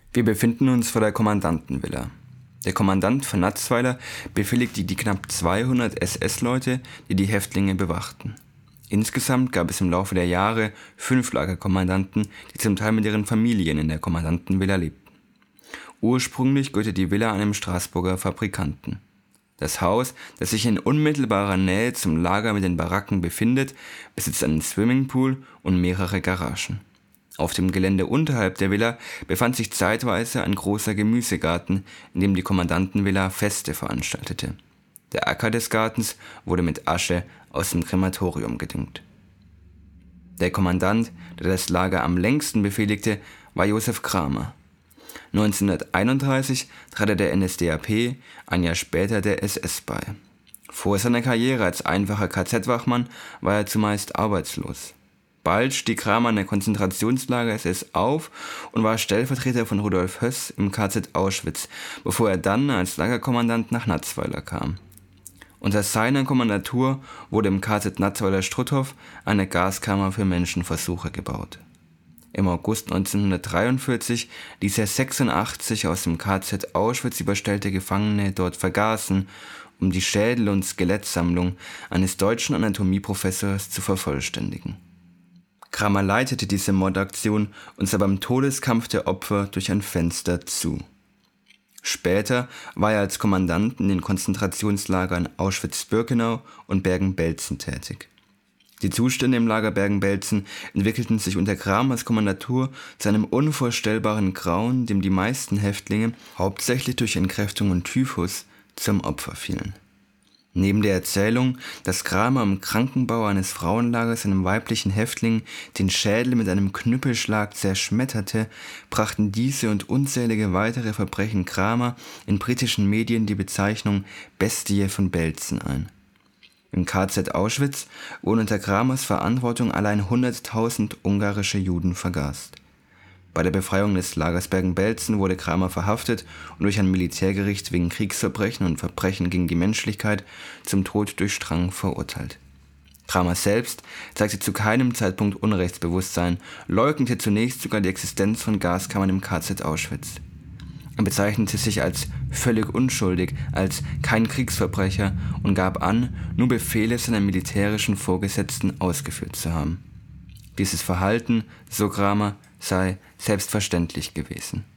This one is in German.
Wir befinden uns vor der Kommandantenvilla. Der Kommandant von Natzweiler befehligte die knapp 200 SS-Leute, die die Häftlinge bewachten. Insgesamt gab es im Laufe der Jahre 5 Lagerkommandanten, die zum Teil mit ihren Familien in der Kommandantenvilla lebten. Ursprünglich gehörte die Villa einem Straßburger Fabrikanten. Das Haus, das sich in unmittelbarer Nähe zum Lager mit den Baracken befindet, besitzt einen Swimmingpool und mehrere Garagen. Auf dem Gelände unterhalb der Villa befand sich zeitweise ein großer Gemüsegarten, in dem die Kommandantenvilla Feste veranstaltete. Der Acker des Gartens wurde mit Asche aus dem Krematorium gedüngt. Der Kommandant, der das Lager am längsten befehligte, war Josef Kramer. 1931 trat er der NSDAP, ein Jahr später der SS bei. Vor seiner Karriere als einfacher KZ-Wachmann war er zumeist arbeitslos. Bald stieg Kramer in der Konzentrationslager SS auf und war Stellvertreter von Rudolf Höss im KZ Auschwitz, bevor er dann als Lagerkommandant nach Natzweiler kam. Unter seiner Kommandatur wurde im KZ Natzweiler-Struthof eine Gaskammer für Menschenversuche gebaut. Im August 1943 ließ er 86 aus dem KZ Auschwitz überstellte Gefangene dort vergasen, um die Schädel- und Skelettsammlung eines deutschen Anatomieprofessors zu vervollständigen. Kramer leitete diese Mordaktion und sah beim Todeskampf der Opfer durch ein Fenster zu. Später war er als Kommandant in den Konzentrationslagern Auschwitz-Birkenau und Bergen-Belsen tätig. Die Zustände im Lager Bergen-Belsen entwickelten sich unter Kramers Kommandatur zu einem unvorstellbaren Grauen, dem die meisten Häftlinge, hauptsächlich durch Entkräftung und Typhus, zum Opfer fielen. Neben der Erzählung, dass Kramer im Krankenbau eines Frauenlagers einem weiblichen Häftling den Schädel mit einem Knüppelschlag zerschmetterte, brachten diese und unzählige weitere Verbrechen Kramer in britischen Medien die Bezeichnung Bestie von Belzen ein. Im KZ Auschwitz wurden unter Kramers Verantwortung allein 100.000 ungarische Juden vergast. Bei der Befreiung des Lagers Bergen-Belsen wurde Kramer verhaftet und durch ein Militärgericht wegen Kriegsverbrechen und Verbrechen gegen die Menschlichkeit zum Tod durch Strang verurteilt. Kramer selbst zeigte zu keinem Zeitpunkt Unrechtsbewusstsein, leugnete zunächst sogar die Existenz von Gaskammern im KZ Auschwitz. Er bezeichnete sich als völlig unschuldig, als kein Kriegsverbrecher und gab an, nur Befehle seiner militärischen Vorgesetzten ausgeführt zu haben. Dieses Verhalten, so Kramer, sei selbstverständlich gewesen.